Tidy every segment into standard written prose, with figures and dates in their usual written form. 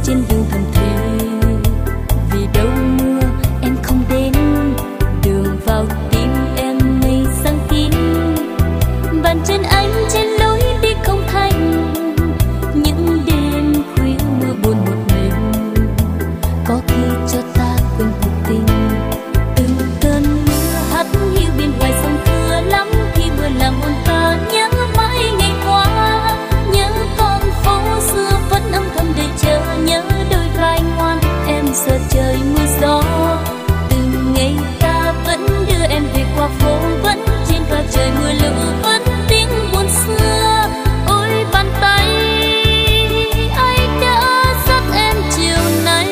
trên đường thầm thề, vì đâu mưa em không đến, đường vào tim em mây sáng kín. Bàn chân anh trên lối đi không thành, những đêm khuya mưa buồn một mình, có khi cho ta quên cuộc tình. Từng cơn mưa hắt hiu bên ngoài sông thưa lắm, khi mưa làm hồn ta nhớ mãi ngày qua, nhớ con phố xưa vẫn âm thầm đợi chờ, nhớ đôi vai ngoan em sợ trời mưa gió. Từng ngày ta vẫn đưa em về qua phố, vẫn trên cao trời mưa lũ, vẫn tiếng buồn xưa. Ôi bàn tay ai đã dắt em chiều nay,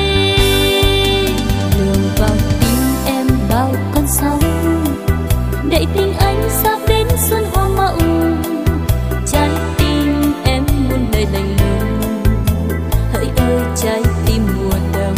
đường vào tim em bao con sóng, đợi tình anh sắp đến xuân hoa mộng. Trái tim em muôn lời lạnh lùng, hỡi ơi trái tim mùa đông.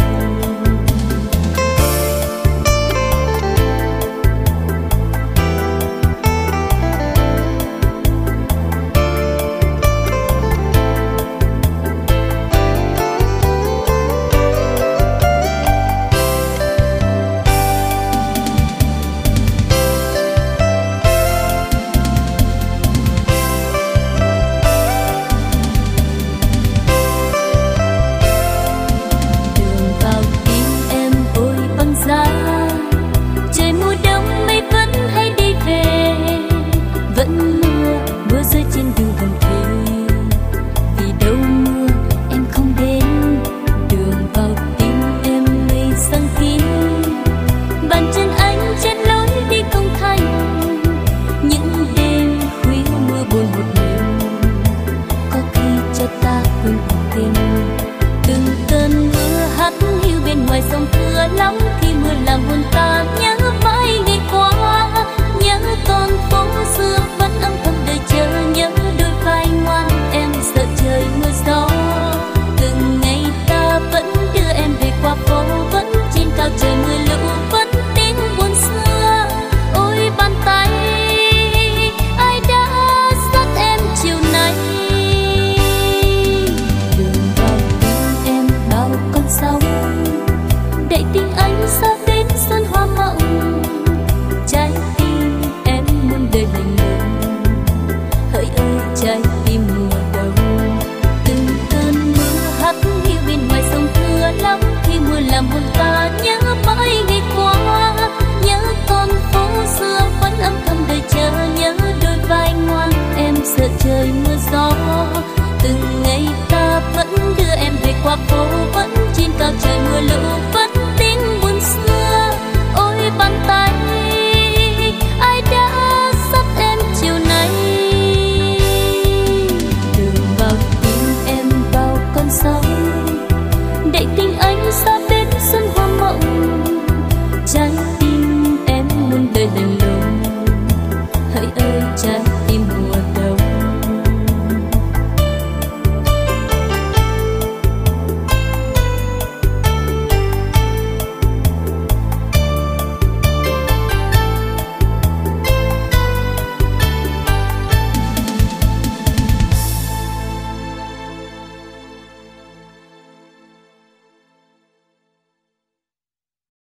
Trời mưa gió, từng ngày ta vẫn đưa em về qua phố, vẫn trên cao trời mưa lũ.